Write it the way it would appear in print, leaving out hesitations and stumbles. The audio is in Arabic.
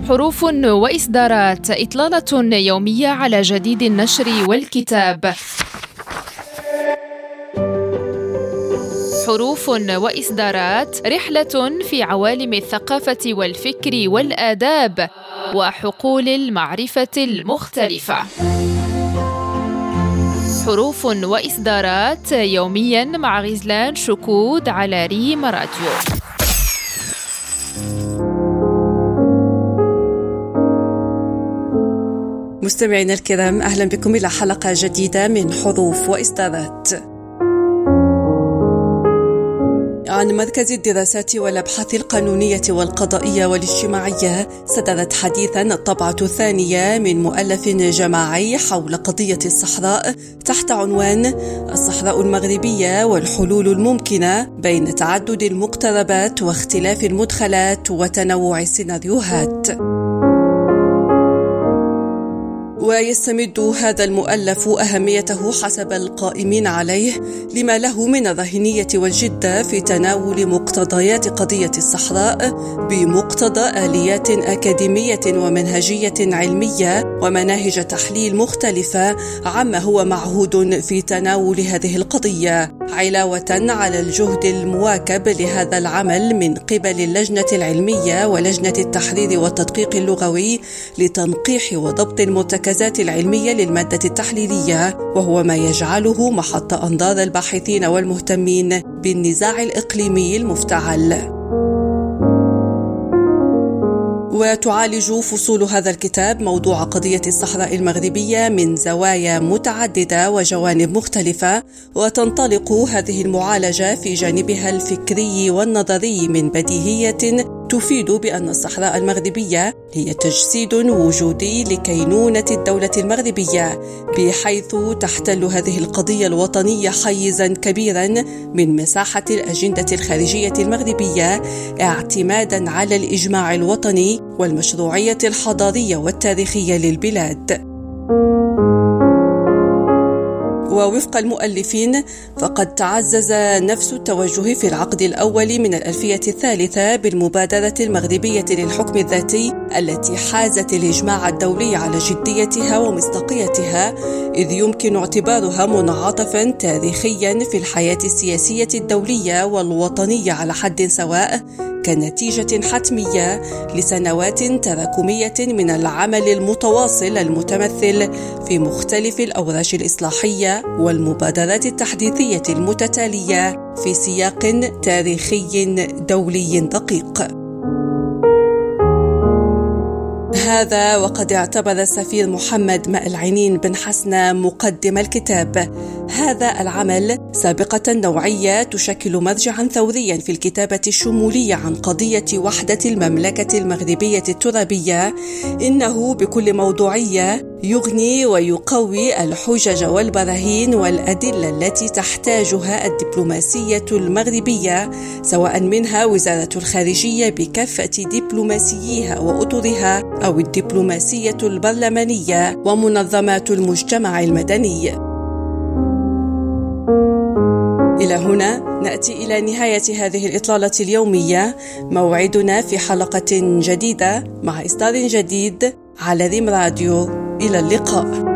حروف وإصدارات، إطلالة يومية على جديد النشر والكتاب. حروف وإصدارات، رحلة في عوالم الثقافة والفكر والآداب وحقول المعرفة المختلفة. حروف وإصدارات يومياً مع غزلان شكود على ريم راديو. مستمعينا الكرام، أهلا بكم إلى حلقة جديدة من حروف وإصدارات. عن مركز الدراسات والأبحاث القانونية والقضائية والاجتماعية صدرت حديثا الطبعة الثانية من مؤلف جماعي حول قضية الصحراء تحت عنوان الصحراء المغربية والحلول الممكنة بين تعدد المقتربات واختلاف المدخلات وتنوع السيناريوهات. ويستمد هذا المؤلف أهميته حسب القائمين عليه لما له من الرهينية والجدة في تناول مقتضيات قضية الصحراء بمقتضى آليات أكاديمية ومنهجية علمية ومناهج تحليل مختلفة عما هو معهود في تناول هذه القضية، علاوة على الجهد المواكب لهذا العمل من قبل اللجنة العلمية ولجنة التحرير والتدقيق اللغوي لتنقيح وضبط المرتكزات العلمية للمادة التحليلية، وهو ما يجعله محط أنظار الباحثين والمهتمين بالنزاع الإقليمي المفتعل. وتعالج فصول هذا الكتاب موضوع قضية الصحراء المغربية من زوايا متعددة وجوانب مختلفة، وتنطلق هذه المعالجة في جانبها الفكري والنظري من بديهية تفيد بأن الصحراء المغربية هي تجسيد وجودي لكينونة الدولة المغربية، بحيث تحتل هذه القضية الوطنية حيزا كبيرا من مساحة الأجندة الخارجية المغربية، اعتمادا على الإجماع الوطني والمشروعية الحضارية والتاريخية للبلاد. ووفق المؤلفين فقد تعزز نفس التوجه في العقد الأول من الألفية الثالثة بالمبادرة المغربية للحكم الذاتي التي حازت الإجماع الدولي على جديتها ومصداقيتها، إذ يمكن اعتبارها منعطفا تاريخيا في الحياة السياسية الدولية والوطنية على حد سواء، كنتيجة حتمية لسنوات تراكمية من العمل المتواصل المتمثل في مختلف الأوراش الإصلاحية والمبادرات التحديثية المتتالية في سياق تاريخي دولي دقيق. هذا وقد اعتبر السفير محمد ماء العينين بن حسنة مقدم الكتاب هذا العمل سابقة نوعية تشكل مرجعا ثوريا في الكتابة الشمولية عن قضية وحدة المملكة المغربية الترابية، إنه بكل موضوعية يغني ويقوي الحجج والبراهين والأدلة التي تحتاجها الدبلوماسية المغربية، سواء منها وزارة الخارجية بكافة دبلوماسييها وأطرها أو الدبلوماسية البرلمانية ومنظمات المجتمع المدني. إلى هنا نأتي إلى نهاية هذه الإطلالة اليومية، موعدنا في حلقة جديدة مع إصدار جديد على ريم راديو. إلى اللقاء.